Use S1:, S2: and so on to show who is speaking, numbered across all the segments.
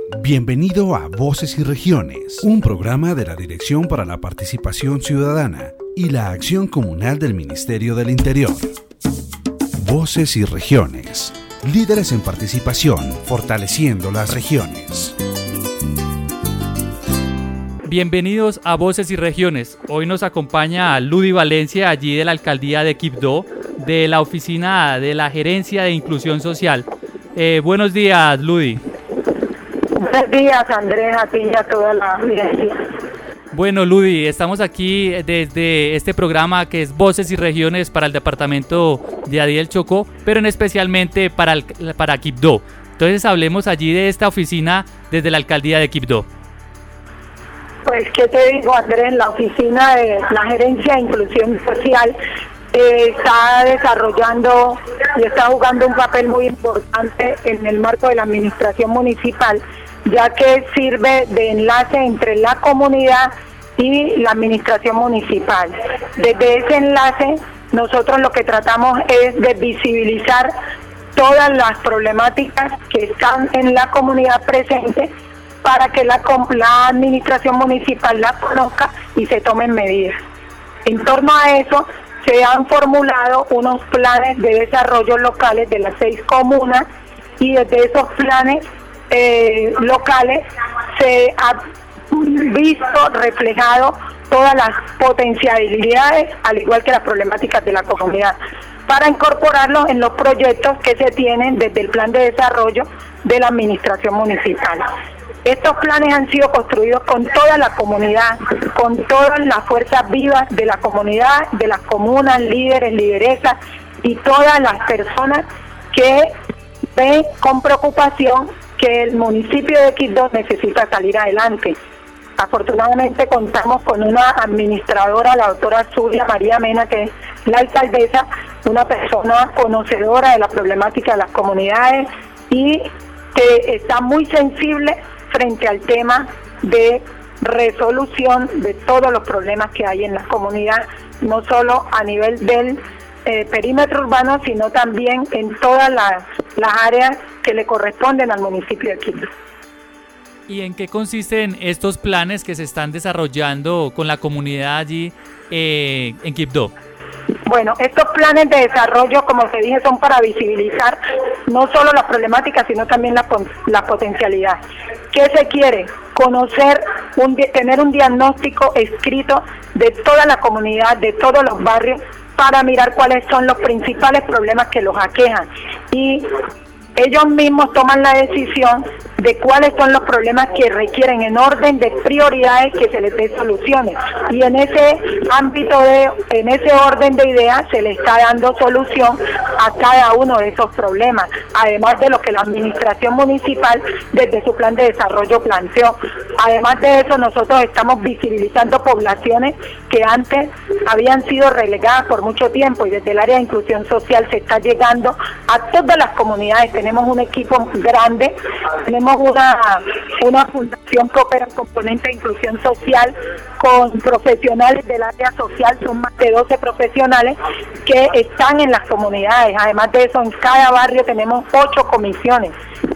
S1: Bienvenido a Voces y Regiones, un programa de la Dirección para la Participación Ciudadana y la Acción Comunal del Ministerio del Interior. Voces y Regiones, líderes en participación, fortaleciendo las regiones.
S2: Bienvenidos a Voces y Regiones. Hoy nos acompaña Ludy Valencia, allí de la Alcaldía de Quibdó, de la Oficina de la Gerencia de Inclusión Social. Buenos días, Ludy.
S3: Buenos días, Andrés, a ti y a toda la audiencia.
S2: Bueno, Ludy, estamos aquí desde este programa que es Voces y Regiones para el departamento de Adí del Chocó, pero especialmente para Quibdó. Entonces hablemos allí de esta oficina desde la Alcaldía de Quibdó.
S3: Pues, ¿qué te digo, Andrés? La Oficina de la Gerencia de Inclusión Social está desarrollando y está jugando un papel muy importante en el marco de la administración municipal, ya que sirve de enlace entre la comunidad y la administración municipal. Desde ese enlace, nosotros lo que tratamos es de visibilizar todas las problemáticas que están en la comunidad presente para que la administración municipal la conozca y se tomen medidas. En torno a eso, se han formulado unos planes de desarrollo locales de las 6 comunas y desde esos planes locales se ha visto reflejado todas las potencialidades, al igual que las problemáticas de la comunidad, para incorporarlos en los proyectos que se tienen desde el plan de desarrollo de la administración municipal. Estos planes han sido construidos con toda la comunidad, con todas las fuerzas vivas de la comunidad, de las comunas, líderes, lideresas y todas las personas que ven con preocupación que el municipio de Quibdó necesita salir adelante. Afortunadamente contamos con una administradora, la doctora Zulia María Mena, que es la alcaldesa, una persona conocedora de la problemática de las comunidades y que está muy sensible frente al tema de resolución de todos los problemas que hay en la comunidad, no solo a nivel del perímetro urbano, sino también en todas las áreas que le corresponden al municipio de Quibdó.
S2: ¿Y en qué consisten estos planes que se están desarrollando con la comunidad allí en Quibdó?
S3: Bueno, estos planes de desarrollo, como te dije, son para visibilizar no solo las problemáticas, sino también la potencialidad. ¿Qué se quiere? Conocer, tener un diagnóstico escrito de toda la comunidad, de todos los barrios, para mirar cuáles son los principales problemas que los aquejan. Y ellos mismos toman la decisión de cuáles son los problemas que requieren en orden de prioridades que se les dé soluciones. Y en ese ámbito, en ese orden de ideas, se le está dando solución a cada uno de esos problemas, además de lo que la administración municipal desde su plan de desarrollo planteó. Además de eso, nosotros estamos visibilizando poblaciones que antes habían sido relegadas por mucho tiempo y desde el área de inclusión social se está llegando a todas las comunidades. Tenemos un equipo grande, tenemos una fundación que opera en componente de inclusión social con profesionales del área social, son más de 12 profesionales que están en las comunidades. Además de eso, en cada barrio tenemos 8 comisiones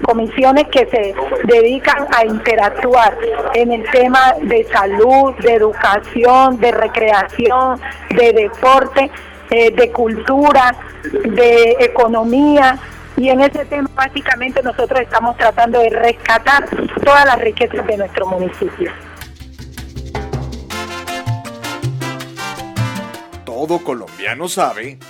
S3: que se dedican a interactuar en el tema de salud, de educación, de recreación, de deporte, de cultura, de economía. Y en ese tema básicamente nosotros estamos tratando de rescatar todas las riquezas de nuestro municipio.
S4: Todo colombiano sabe.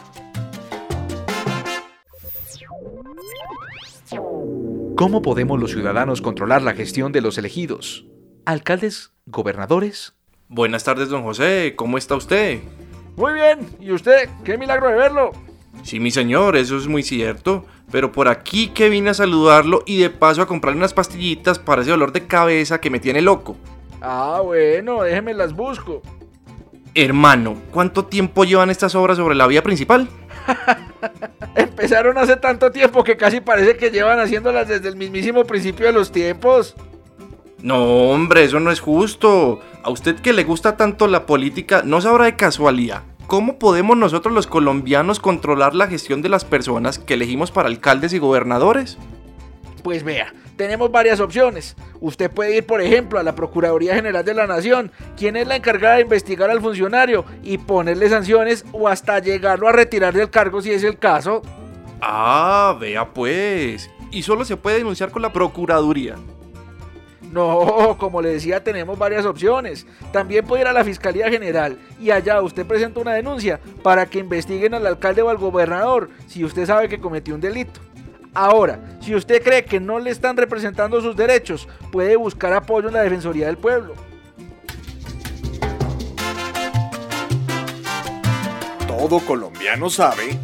S5: ¿Cómo podemos los ciudadanos controlar la gestión de los elegidos? ¿Alcaldes? ¿Gobernadores?
S6: Buenas tardes, don José. ¿Cómo está usted?
S7: Muy bien. ¿Y usted? ¡Qué milagro de verlo!
S6: Sí, mi señor, eso es muy cierto. Pero por aquí que vine a saludarlo y de paso a comprarle unas pastillitas para ese dolor de cabeza que me tiene loco.
S7: Ah, bueno, déjeme las busco.
S6: Hermano, ¿cuánto tiempo llevan estas obras sobre la vía principal?
S7: Empezaron hace tanto tiempo que casi parece que llevan haciéndolas desde el mismísimo principio de los tiempos.
S6: No, hombre, eso no es justo. A usted que le gusta tanto la política, ¿no sabrá de casualidad ¿Cómo podemos nosotros los colombianos controlar la gestión de las personas que elegimos para alcaldes y gobernadores?
S7: Pues vea, tenemos varias opciones. Usted puede ir, por ejemplo, a la Procuraduría General de la Nación, quien es la encargada de investigar al funcionario y ponerle sanciones o hasta llegarlo a retirar del cargo si es el caso.
S6: Ah, vea pues. Y solo se puede denunciar con la Procuraduría.
S7: No, como le decía, tenemos varias opciones. También puede ir a la Fiscalía General y allá usted presenta una denuncia para que investiguen al alcalde o al gobernador si usted sabe que cometió un delito. Ahora, si usted cree que no le están representando sus derechos, puede buscar apoyo en la Defensoría del Pueblo.
S4: Todo colombiano sabe.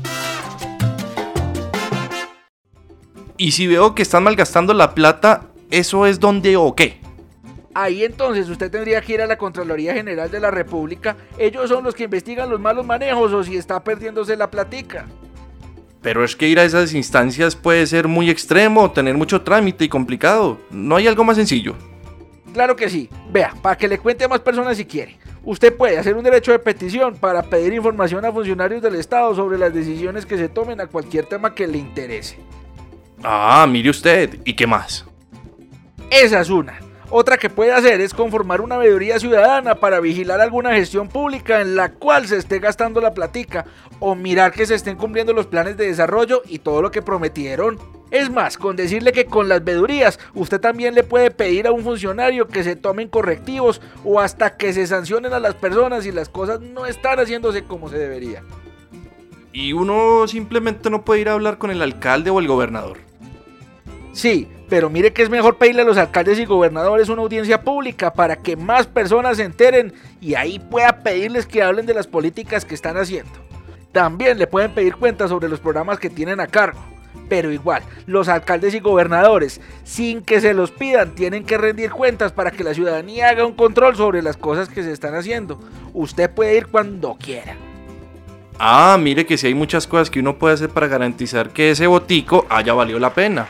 S6: Y si veo que están malgastando la plata, ¿eso es dónde o qué?
S7: Ahí entonces usted tendría que ir a la Contraloría General de la República. Ellos son los que investigan los malos manejos o si está perdiéndose la platica.
S6: Pero es que ir a esas instancias puede ser muy extremo, tener mucho trámite y complicado. ¿No hay algo más sencillo?
S7: Claro que sí. Vea, para que le cuente a más personas si quiere. Usted puede hacer un derecho de petición para pedir información a funcionarios del Estado sobre las decisiones que se tomen a cualquier tema que le interese.
S6: Ah, mire usted. ¿Y qué más?
S7: Esa es una. Otra que puede hacer es conformar una veeduría ciudadana para vigilar alguna gestión pública en la cual se esté gastando la platica o mirar que se estén cumpliendo los planes de desarrollo y todo lo que prometieron. Es más, con decirle que con las veedurías usted también le puede pedir a un funcionario que se tomen correctivos o hasta que se sancionen a las personas si las cosas no están haciéndose como se debería.
S6: ¿Y uno simplemente no puede ir a hablar con el alcalde o el gobernador?
S7: Sí, pero mire que es mejor pedirle a los alcaldes y gobernadores una audiencia pública para que más personas se enteren y ahí pueda pedirles que hablen de las políticas que están haciendo. También le pueden pedir cuentas sobre los programas que tienen a cargo. Pero igual, los alcaldes y gobernadores, sin que se los pidan, tienen que rendir cuentas para que la ciudadanía haga un control sobre las cosas que se están haciendo. Usted puede ir cuando quiera.
S6: Ah, mire que sí hay muchas cosas que uno puede hacer para garantizar que ese botico haya valido la pena.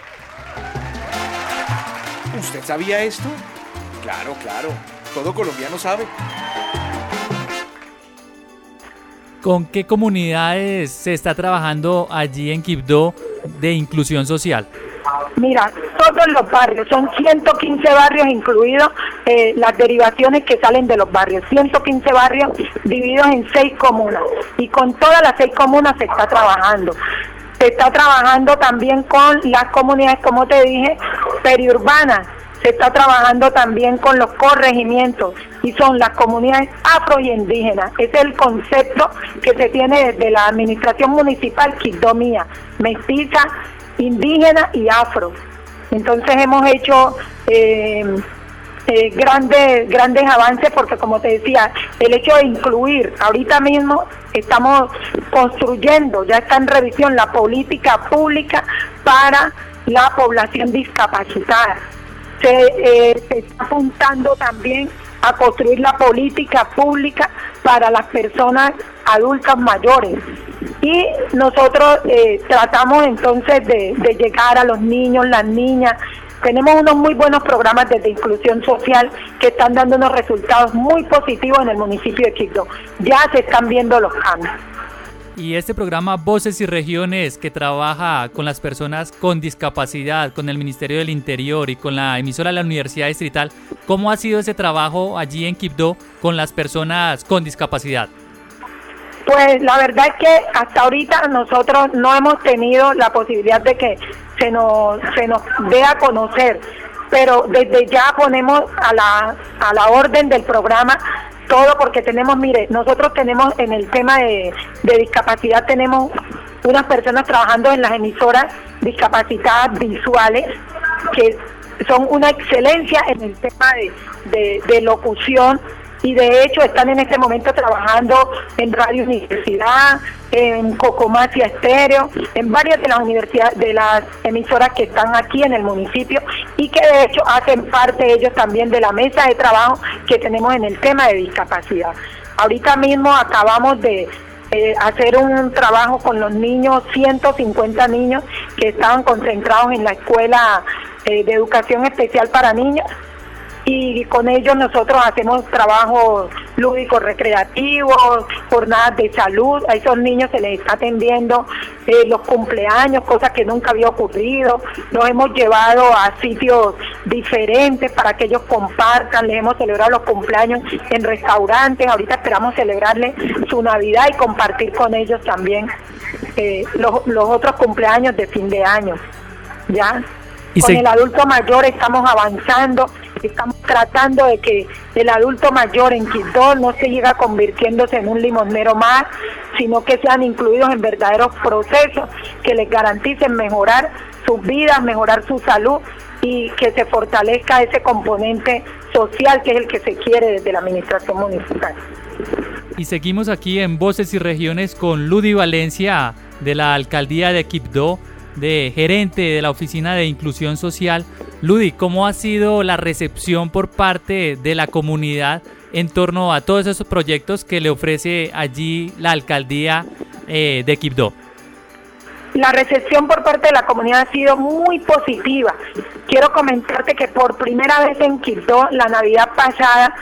S4: ¿Usted sabía esto? Claro, claro. Todo colombiano sabe.
S2: ¿Con qué comunidades se está trabajando allí en Quibdó de inclusión social?
S3: Mira, todos los barrios, son 115 barrios incluidos las derivaciones que salen de los barrios, 115 barrios divididos en 6 comunas y con todas las 6 comunas se está trabajando. Se está trabajando también con las comunidades, como te dije, periurbanas. Se está trabajando también con los corregimientos y son las comunidades afro y indígenas. Ese es el concepto que se tiene desde la administración municipal Quibdó Mía, mestiza, indígena y afro. Entonces hemos hecho grandes avances porque, como te decía, el hecho de incluir, ahorita mismo estamos construyendo, ya está en revisión la política pública para la población discapacitada. Se está apuntando también a construir la política pública para las personas adultas mayores. Y nosotros tratamos entonces de llegar a los niños, las niñas. Tenemos unos muy buenos programas de inclusión social que están dando unos resultados muy positivos en el municipio de Quibdó. Ya se están viendo los cambios.
S2: Y este programa Voces y Regiones, que trabaja con las personas con discapacidad, con el Ministerio del Interior y con la emisora de la Universidad Distrital, ¿cómo ha sido ese trabajo allí en Quibdó con las personas con discapacidad?
S3: Pues la verdad es que hasta ahorita nosotros no hemos tenido la posibilidad de que se nos dé a conocer, pero desde ya ponemos a la orden del programa todo, porque tenemos, mire, nosotros tenemos en el tema de discapacidad, tenemos unas personas trabajando en las emisoras discapacitadas visuales que son una excelencia en el tema de locución, y de hecho están en este momento trabajando en Radio Universidad, en Cocomacia Estéreo, en varias de las universidades, de las emisoras que están aquí en el municipio, y que de hecho hacen parte ellos también de la mesa de trabajo que tenemos en el tema de discapacidad. Ahorita mismo acabamos de hacer un trabajo con los niños, 150 niños que estaban concentrados en la escuela de educación especial para niños, y con ellos nosotros hacemos trabajos lúdicos recreativos, jornadas de salud. A esos niños se les está atendiendo los cumpleaños, cosas que nunca había ocurrido. Los hemos llevado a sitios diferentes para que ellos compartan. Les hemos celebrado los cumpleaños en restaurantes. Ahorita esperamos celebrarles su Navidad y compartir con ellos también los otros cumpleaños de fin de año. ¿Ya? Con el adulto mayor estamos avanzando, estamos tratando de que el adulto mayor en Quibdó no se siga convirtiéndose en un limosnero más, sino que sean incluidos en verdaderos procesos que les garanticen mejorar sus vidas, mejorar su salud y que se fortalezca ese componente social que es el que se quiere desde la administración municipal.
S2: Y seguimos aquí en Voces y Regiones con Ludy Valencia de la Alcaldía de Quibdó, de gerente de la Oficina de Inclusión Social. Ludy, ¿cómo ha sido la recepción por parte de la comunidad en torno a todos esos proyectos que le ofrece allí la Alcaldía de Quibdó?
S3: La recepción por parte de la comunidad ha sido muy positiva. Quiero comentarte que por primera vez en Quibdó, la Navidad pasada,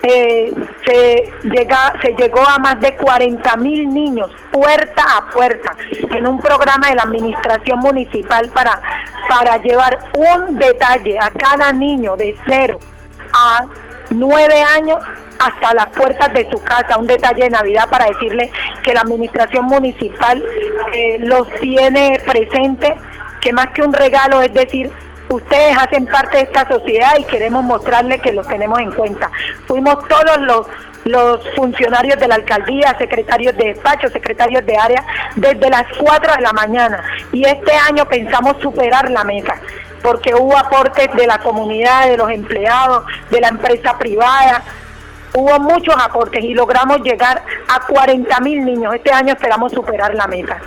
S3: se llegó a más de 40.000 niños puerta a puerta en un programa de la administración municipal para llevar un detalle a cada niño de 0 a 9 años hasta las puertas de su casa, un detalle de Navidad para decirle que la administración municipal los tiene presente, que más que un regalo es decir, ustedes hacen parte de esta sociedad y queremos mostrarles que los tenemos en cuenta. Fuimos todos los funcionarios de la alcaldía, secretarios de despacho, secretarios de área, desde las 4 de la mañana. Y este año pensamos superar la meta, porque hubo aportes de la comunidad, de los empleados, de la empresa privada. Hubo muchos aportes y logramos llegar a 40.000 niños. Este año esperamos superar la meta.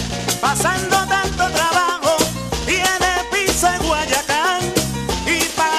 S8: Pasando tanto trabajo, tiene piso en Guayacán y para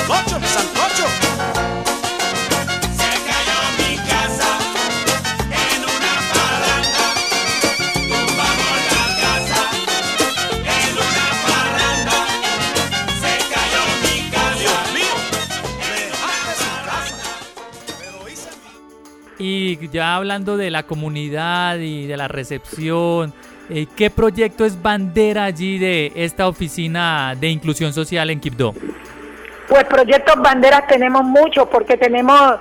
S4: sancocho, sancocho.
S8: Se cayó mi casa en una parranda. Tumbamos la casa en una parranda. Se cayó mi casa.
S4: Dios mío, me dejaste sin casa. Pero hice
S2: Y ya hablando de la comunidad y de la recepción, ¿qué proyecto es bandera allí de esta oficina de inclusión social en Quibdó?
S3: Pues proyectos banderas tenemos muchos, porque tenemos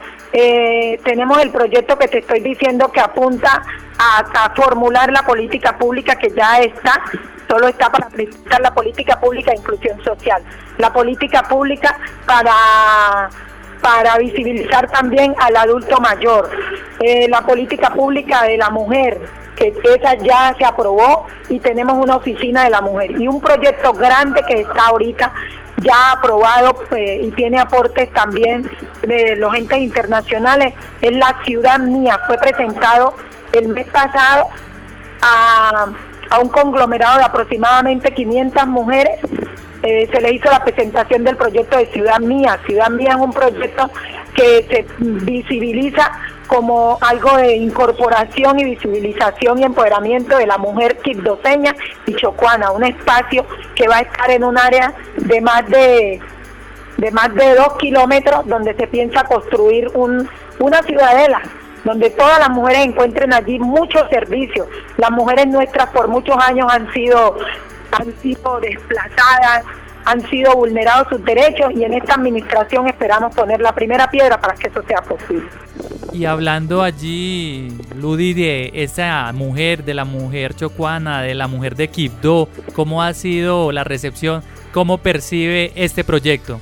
S3: el proyecto que te estoy diciendo que apunta a formular la política pública que ya está, solo está para presentar la política pública de inclusión social, la política pública para visibilizar también al adulto mayor, la política pública de la mujer, que esa ya se aprobó y tenemos una oficina de la mujer, y un proyecto grande que está ahorita ya aprobado y tiene aportes también de los entes internacionales, es la Ciudad Mía. Fue presentado el mes pasado a un conglomerado de aproximadamente 500 mujeres. Se le hizo la presentación del proyecto de Ciudad Mía. Ciudad Mía es un proyecto que se visibiliza como algo de incorporación y visibilización y empoderamiento de la mujer quibdoseña y chocuana, un espacio que va a estar en un área de más de 2 kilómetros, donde se piensa construir una ciudadela, donde todas las mujeres encuentren allí muchos servicios. Las mujeres nuestras por muchos años han sido desplazadas, han sido vulnerados sus derechos, y en esta administración esperamos poner la primera piedra para que eso sea posible.
S2: Y hablando allí, Ludi, de esa mujer, de la mujer chocuana, de la mujer de Quibdó, ¿cómo ha sido la recepción? ¿Cómo percibe este proyecto?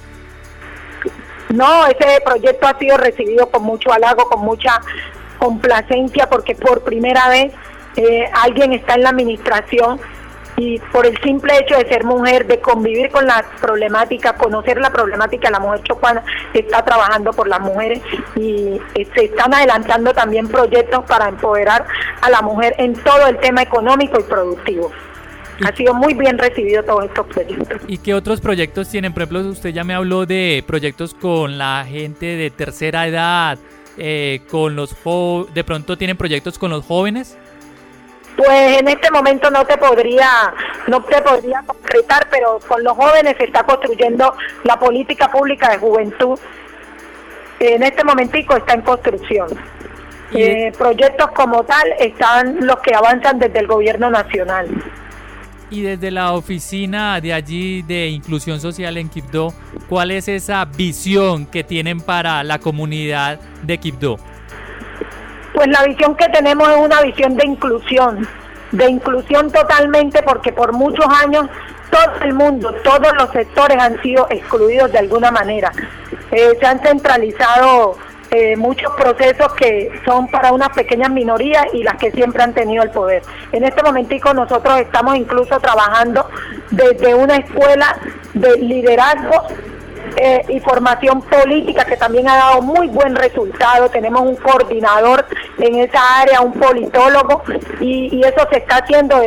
S3: No, ese proyecto ha sido recibido con mucho halago, con mucha complacencia, porque por primera vez alguien está en la administración y por el simple hecho de ser mujer, de convivir con la problemática, conocer la problemática de la mujer chocuana, está trabajando por las mujeres, y se están adelantando también proyectos para empoderar a la mujer en todo el tema económico y productivo. Ha sido muy bien recibido todos estos proyectos.
S2: ¿Y qué otros proyectos tienen? Por ejemplo, usted ya me habló de proyectos con la gente de tercera edad, con los de pronto tienen proyectos con los jóvenes.
S3: Pues en este momento no te podría concretar, pero con los jóvenes se está construyendo la política pública de juventud. En este momentico está en construcción. Proyectos como tal están los que avanzan desde el gobierno nacional.
S2: Y desde la oficina de allí de inclusión social en Quibdó, ¿cuál es esa visión que tienen para la comunidad de Quibdó?
S3: Pues la visión que tenemos es una visión de inclusión totalmente, porque por muchos años todo el mundo, todos los sectores han sido excluidos de alguna manera. Se han centralizado muchos procesos que son para unas pequeñas minorías y las que siempre han tenido el poder. En este momentico nosotros estamos incluso trabajando desde una escuela de liderazgo y formación política, que también ha dado muy buen resultado. Tenemos un coordinador en esa área, un politólogo, y eso se está haciendo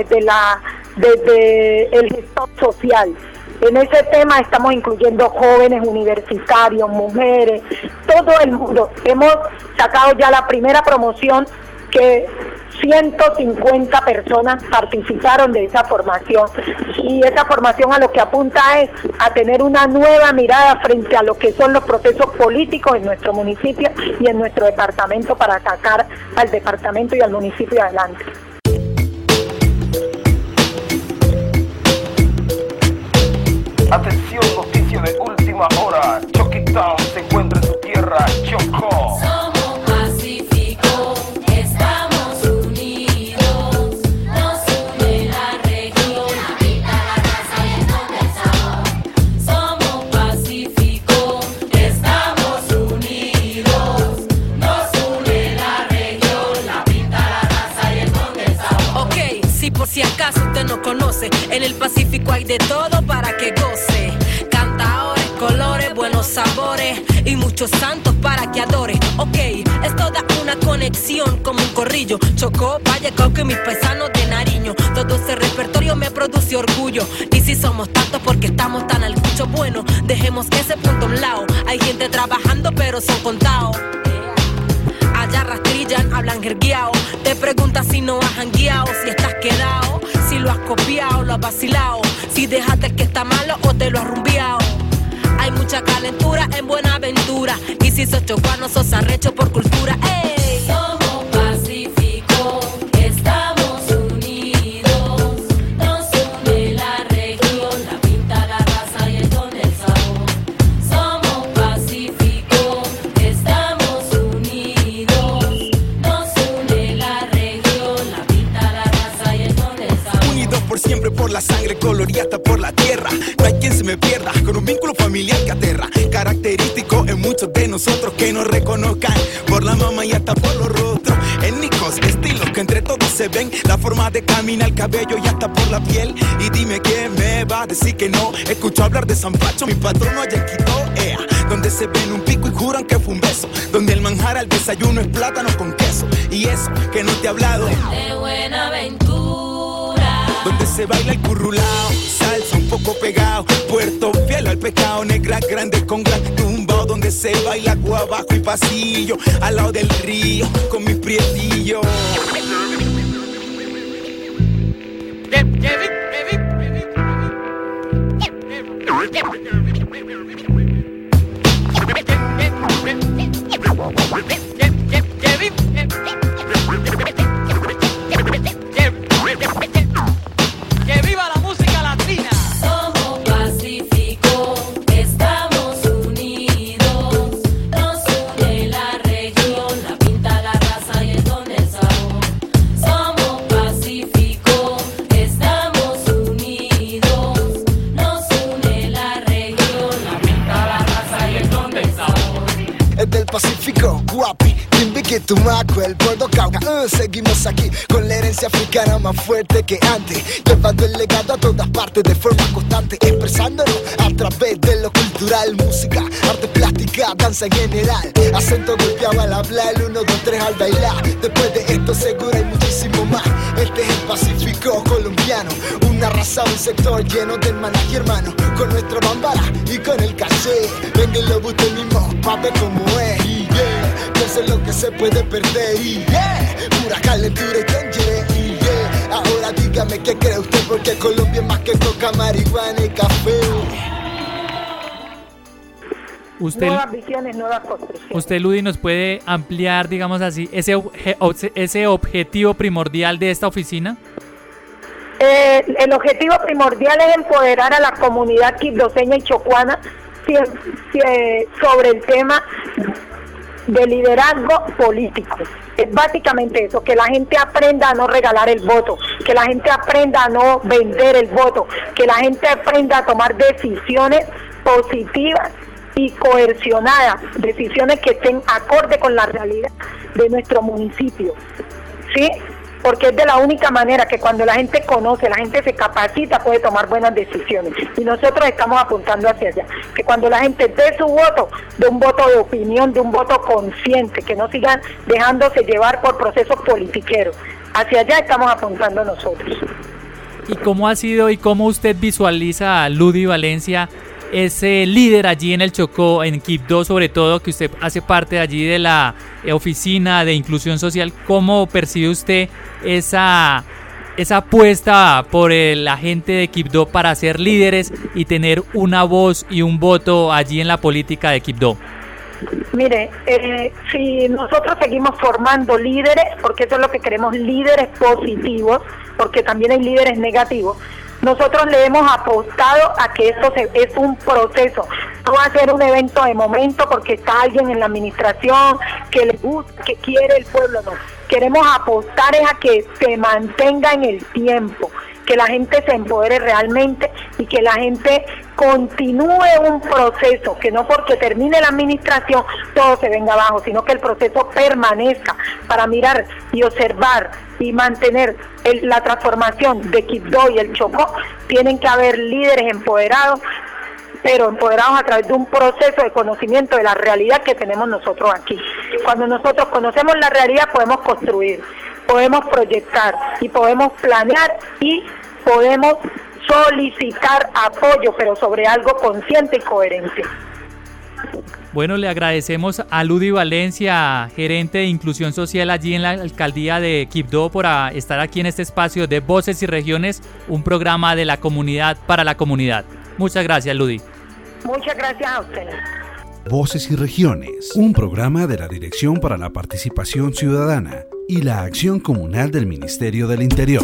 S3: desde el gestor social. En ese tema estamos incluyendo jóvenes, universitarios, mujeres, todo el mundo. Hemos sacado ya la primera promoción, que 150 personas participaron de esa formación, y esa formación a lo que apunta es a tener una nueva mirada frente a lo que son los procesos políticos en nuestro municipio y en nuestro departamento, para sacar al departamento y al municipio adelante.
S9: Atención, noticia de última hora. Choquitown se encuentra en su tierra, Chocó.
S8: Somos pacíficos, estamos unidos. Nos une la región, habita la raza y el sabor. Somos pacíficos, estamos unidos. Nos une la región, habita la raza y el sabor.
S10: Ok, si por si acaso usted no conoce, en el Pacífico hay de todo para que goce. Cantadores, colores, buenos sabores y muchos santos para que adore. Ok, esto da una conexión como un corrillo. Chocó, Valle, Cauca y mis paisanos de Nariño. Todo ese repertorio me produce orgullo. Y si somos tantos porque estamos tan al cucho, bueno, dejemos ese punto a un lado. Hay gente trabajando pero son contados. Allá rastrillan, hablan jergueao. Te preguntas si no has jangueado, si estás quedado, si lo has copiado, lo has vacilado, si dejaste el que está malo o te lo has rumbeado. Hay mucha calentura en Buenaventura. Y si sos chocuano, sos arrecho por cultura. ¡Ey!
S8: Somos pacíficos, estamos unidos. Nos une la región, la pinta, la raza y el don del sabor. Somos pacíficos, estamos unidos. Nos une la región, la pinta, la raza y el don del sabor.
S11: Unidos por siempre, por la sangre colorida hasta por la tierra. No hay quien se me pierda, con un vínculo familiar que aterra. Característico en muchos de nosotros que nos reconozcan por la mama y hasta por los rostros. Étnicos, estilos que entre todos se ven. La forma de caminar, el cabello y hasta por la piel. Y dime quién me va a decir que no. Escucho hablar de San Pacho, mi patrono allá en Quito, donde se ven un pico y juran que fue un beso. Donde el manjar al desayuno es plátano con queso. Y eso que no te he hablado
S8: De Buenaventura,
S11: donde se baila el currulao, salsa un poco pegado, Puerto fiel al pecado, negras grandes con gran tumbao, donde se baila abajo y pasillo, al lado del río, con mis prietillos.
S10: ¡Que viva la música latina!
S8: somos pacíficos, estamos unidos. Nos une la región, la pinta, la raza y el don del sabor. Somos pacíficos, estamos unidos. Nos une la región, la pinta, la raza y el don del sabor.
S12: Es del Pacífico, guapi, Timbiquí, Tumaco, el Bordo Cauca. Seguimos aquí con la herencia africana más fuerte que antes, llevando el legado a todas partes de forma constante, expresándonos a través de lo cultural, música, arte plástica, danza en general, acento golpeado al hablar, el 1, 2, 3 al bailar. Después de esto seguro hay muchísimo más. Este es el Pacífico colombiano, una raza, un sector lleno de hermanas y hermanos, con nuestra bambara y con el caché. Vénganlo usted mismo pa' ver cómo es. Y yeah, piensen lo que se puede perder. Y yeah, pura calentura y danger. Y yeah, ahora dígame qué cree usted, porque Colombia es más que coca, marihuana y café.
S3: Nuevas visiones, nuevas construcciones.
S2: Usted, Ludi, nos puede ampliar, digamos así, ese objetivo primordial de esta oficina.
S3: El objetivo primordial es empoderar a la comunidad quibdoseña y chocuana sobre el tema de liderazgo político. Es básicamente eso, que la gente aprenda a no regalar el voto, que la gente aprenda a no vender el voto, que la gente aprenda a tomar decisiones positivas y coercionadas, decisiones que estén acorde con la realidad de nuestro municipio, ¿sí? Porque es de la única manera que cuando la gente conoce, la gente se capacita, puede tomar buenas decisiones. Y nosotros estamos apuntando hacia allá, que cuando la gente dé su voto, de un voto de opinión, de un voto consciente, que no sigan dejándose llevar por procesos politiqueros. Hacia allá estamos apuntando nosotros.
S2: ¿Y cómo ha sido y cómo usted visualiza a Ludi Valencia, ese líder allí en el Chocó, en Quibdó sobre todo, que usted hace parte allí de la oficina de inclusión social? ¿Cómo percibe usted esa apuesta por la gente de Quibdó para ser líderes y tener una voz y un voto allí en la política de Quibdó?
S3: Mire, si nosotros seguimos formando líderes, porque eso es lo que queremos, líderes positivos, porque también hay líderes negativos, nosotros le hemos apostado a que esto es un proceso, no va a ser un evento de momento porque está alguien en la administración que le gusta, que quiere el pueblo, no. Queremos apostar es a que se mantenga en el tiempo, que la gente se empodere realmente y que la gente continúe un proceso, que no porque termine la administración todo se venga abajo, sino que el proceso permanezca para mirar y observar y mantener la transformación de Quibdó y el Chocó. Tienen que haber líderes empoderados pero empoderados a través de un proceso de conocimiento de la realidad que tenemos nosotros aquí. Cuando nosotros conocemos la realidad podemos construir, podemos proyectar y podemos planear y podemos solicitar apoyo, pero sobre algo consciente y coherente.
S2: Bueno, le agradecemos a Ludy Valencia, gerente de inclusión social allí en la alcaldía de Quibdó, por estar aquí en este espacio de Voces y Regiones, un programa de la comunidad para la comunidad. Muchas gracias, Ludy.
S3: Muchas gracias a ustedes.
S1: Voces y Regiones, un programa de la Dirección para la Participación Ciudadana y la Acción Comunal del Ministerio del Interior.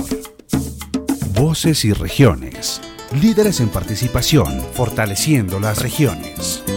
S1: Voces y Regiones, líderes en participación, fortaleciendo las regiones.